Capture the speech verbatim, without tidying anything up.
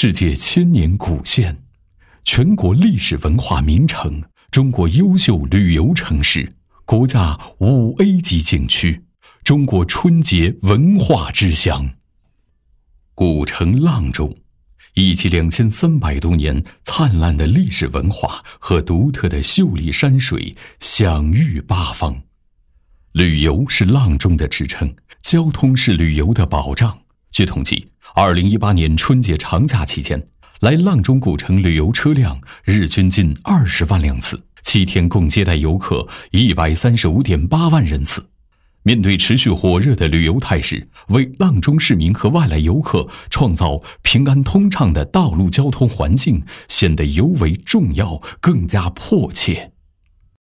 世界千年古县，全国历史文化名城，中国优秀旅游城市，国家五 A 级景区，中国春节文化之乡。古城阆中，以其两千三百多年灿烂的历史文化和独特的秀丽山水，享誉八方。旅游是阆中的支撑，交通是旅游的保障。据统计，二零一八年春节长假期间，来阆中古城旅游车辆日均近二十万辆次，七天共接待游客一百三十五点八万人次。面对持续火热的旅游态势，为阆中市民和外来游客创造平安通畅的道路交通环境，显得尤为重要，更加迫切。